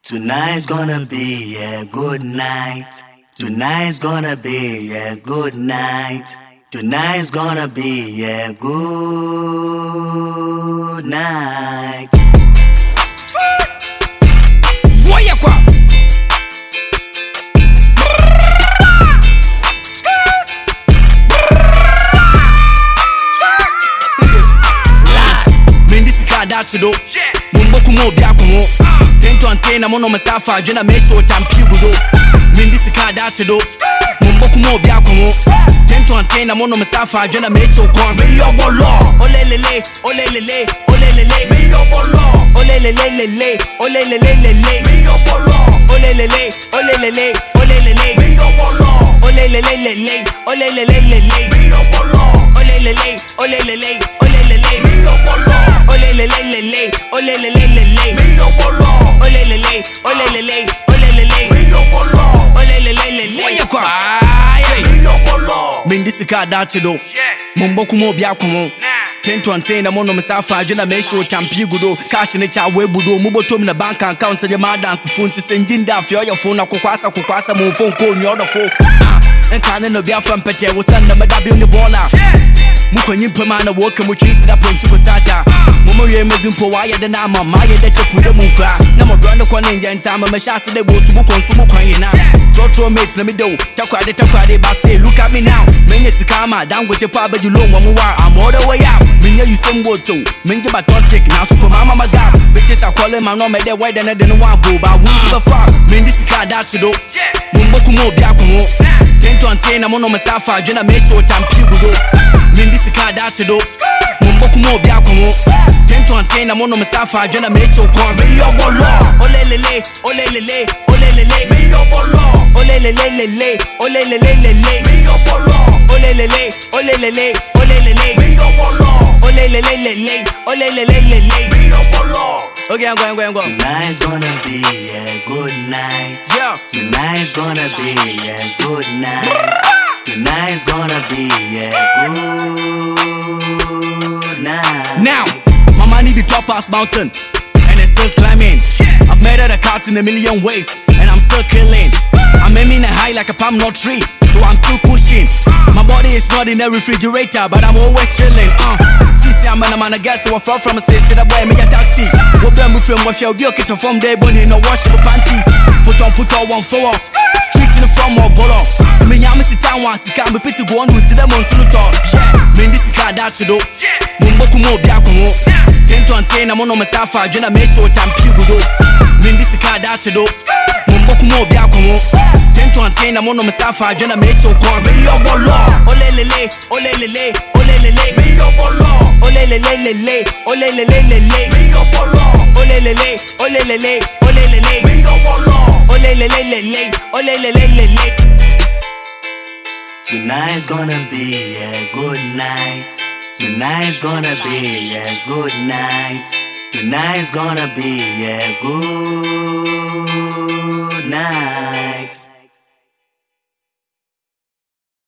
Tonight's gonna be a good night. Tonight's gonna be a good night. Tonight's gonna be a good night. Voyez quoi? That's do. Mumboku mo biakomo. Tento ante na mono masafa jena mesho tampi gudo. Mindi sika that's do. Mumboku mo biakomo. Tento ante na mono masafa jena mesho kon. Me yo bolo. Olelele, olelele, olelele. Me yo bolo. Olelele, olelele. Me yo bolo. Olelele, olelele, olelele. Me yo bolo. Olelele, olelele. Me yo bolo. Olelele, olelele, olelele. Me yo bolo. Olelele, olelele, me yo bolo. Olelele, olelele, olelele, me yo bolo. Olelele, voyez quoi? Me yo bolo. Mindi sika dace do. Mumboku mo biakomo. Tento ante na mono masafa jena mesho tampi gudo. Cash ne cha we budo. Muboto mi na bank account je ma dance phone ti senjinda fi your phone na kokwasa mo phone call me order phone. Entane no bia from pete wo san na madabi on the baller. Mukwanyi mpema na woke mu treat that point ko sata. Mumo ye mezimpo wa ye de na mama ye de chepu de munkra. Na mo brand ko ne njenta ma shase de bo subu konsumu kwanye na. Trotro mate na me do. Takwade ba say look at me now. Menye sikama dango te pa be lo nwa wa. I'm all the way up. Menye you same woto. Menye ba toxic na super mama magab. Bitches are calling my no me de why de no one go ba we the fuck. Menye sika that do. Mumboku mo biakomo. Tento ante na mono masafa jena mesho tampi gudo. Mindi sika dace do. Mumboku mo biakomo. Tento ante na mono masafa jena mesho kon. Me yo bolo. Olelele, olelele, olelele. Me yo bolo. Olelele, olelele. Me yo bolo. Olelele, olelele, olelele. Me yo bolo. Olelele, olelele. Me yo bolo. Okay, I'm going. Tonight's gonna be a good night. Yeah. Tonight's gonna be a good night. Tonight's gonna be a good night. Now, my money be top ass mountain, and it's still climbing. I've made it a cut in a million ways, and I'm still killing. I'm aiming a high like a palm nut tree, so I'm still pushing. My body is not in a refrigerator, but I'm always chilling. See, I'm a guess, so I fall from a sister that boy me a taxi. What be my friend, what shall be okay to form day, bunny, no wash the panties. Put on 1 4. Street in the front or bolo. To me, I'm Mr. Town once, you can't be pity go on with them on Suluto. Me this car that's do. Mumboku mo biakomo. Tento ante na mono masafa jena mesho tampi gudo. Me this car that's do. Mumboku mo biakomo. Tento ante na mono masafa jena mesho kon. Me yo bolo. Olelele, olelele, olelele. Me yo bolo. Olelele, olelele. Me yo bolo. Olelele, olelele, olelele. Me yo bolo. Olelele, olelele. Tonight's gonna be a good night. Tonight's gonna be a good night. Tonight's gonna be a good night.